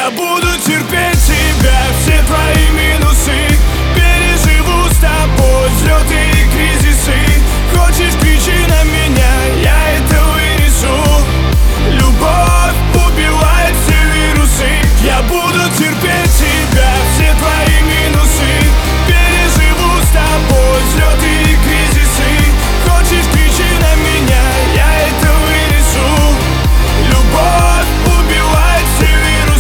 Я буду терпеть тебя, все твои минусы. Переживу с тобой взлеты и кризисы. Хочешь, кричи на меня, я это вынесу. Любовь убивает все вирусы. Я буду терпеть тебя, все твои минусы. Переживу с тобой взлеты и кризисы. Хочешь, кричи на меня, я это вынесу. Любовь убивает все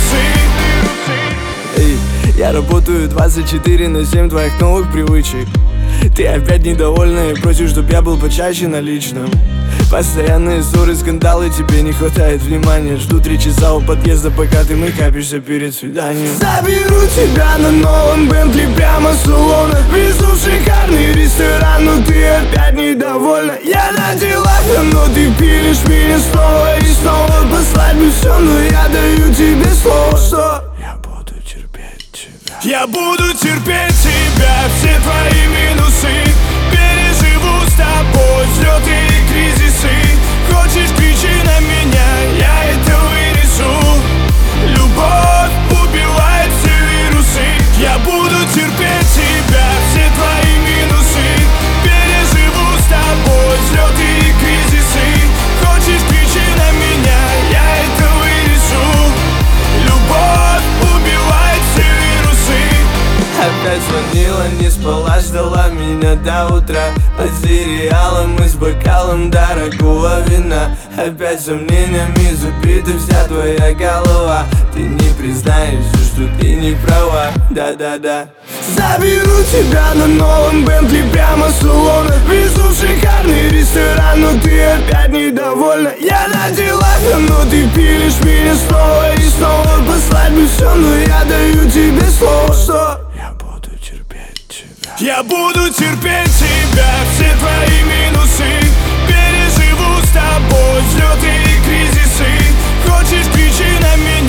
вирусы. Эй, я работаю 24/7 твоих новых привычек. Ты опять недовольна и просишь, чтоб я был почаще на личном. Постоянные ссоры, скандалы, тебе не хватает внимания. Жду 3 часа у подъезда, пока ты мейкапишься перед свиданием. Заберу тебя на новом Бентли прямо с салона. Везу в шикарный ресторан, но ты опять недовольна. Я на делах, но ты пилишь меня снова и снова. Послать бы все, но я даю тебе слово, что я буду терпеть тебя. Я буду терпеть тебя, все твои минусы. Переживу с тобой взлеты и кризисы. Хочешь, кричи на меня, я это вынесу. Любовь убивает все вирусы. Я буду терпеть тебя, все твои минусы. Переживу с тобой взлеты и кризисы. Хочешь, кричи на меня, я это вынесу. Любовь убивает все вирусы. Опять звонила, не спала, ждала меня до утра. Под сериалом и с бокалом дорогого вина. Опять сомнениями забита вся твоя голова. Ты не признаешься, что ты не права. Да-да-да. Заберу тебя на новом Бентли прямо с салона. Везу в шикарный ресторан, но ты опять недовольна. Я на делах, но ты пилишь меня снова и снова. Послать бы все, но я даю тебе слово, что я буду терпеть тебя. Я буду терпеть тебя, все твои минусы. Переживу с тобой взлеты и кризисы. Хочешь, кричи на меня,